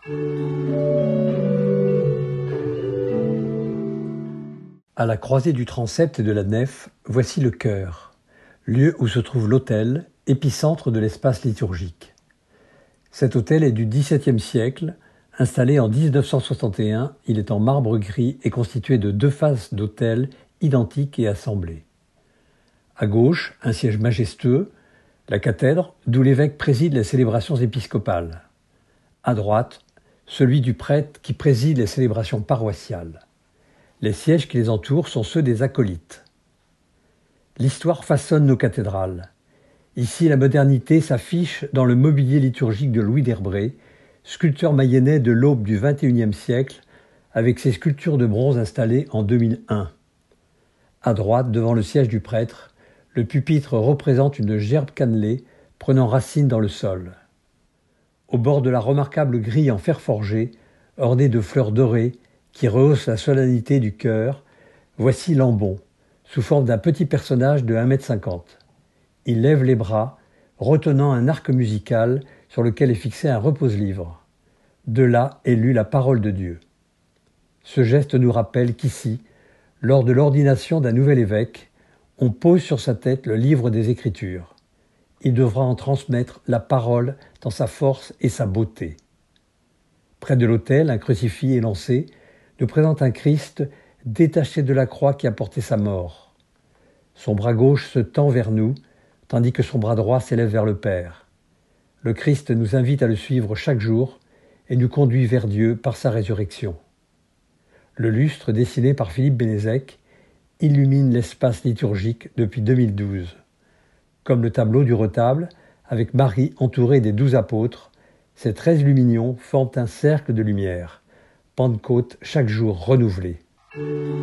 À la croisée du transept et de la nef, voici le chœur, lieu où se trouve l'autel, épicentre de l'espace liturgique. Cet autel est du XVIIe siècle. Installé en 1961, il est en marbre gris et constitué de 2 faces d'autel identiques et assemblées. À gauche, un siège majestueux, la cathèdre, d'où l'évêque préside les célébrations épiscopales. À droite, celui du prêtre qui préside les célébrations paroissiales. Les sièges qui les entourent sont ceux des acolytes. L'histoire façonne nos cathédrales. Ici, la modernité s'affiche dans le mobilier liturgique de Louis d'Herbré, sculpteur mayennais de l'aube du XXIe siècle, avec ses sculptures de bronze installées en 2001. À droite, devant le siège du prêtre, le pupitre représente une gerbe cannelée prenant racine dans le sol. Au bord de la remarquable grille en fer forgé, ornée de fleurs dorées, qui rehausse la solennité du chœur, voici l'ambon, sous forme d'un petit personnage de 1,50 m. Il lève les bras, retenant un arc musical sur lequel est fixé un repose-livre. De là est lue la parole de Dieu. Ce geste nous rappelle qu'ici, lors de l'ordination d'un nouvel évêque, on pose sur sa tête le livre des Écritures. Il devra en transmettre la parole dans sa force et sa beauté. Près de l'autel, un crucifix élancé nous présente un Christ détaché de la croix qui a porté sa mort. Son bras gauche se tend vers nous, tandis que son bras droit s'élève vers le Père. Le Christ nous invite à le suivre chaque jour et nous conduit vers Dieu par sa résurrection. Le lustre dessiné par Philippe Bénézek illumine l'espace liturgique depuis 2012. Comme le tableau du retable, avec Marie entourée des 12 apôtres, ces 13 luminions forment un cercle de lumière. Pentecôte chaque jour renouvelée.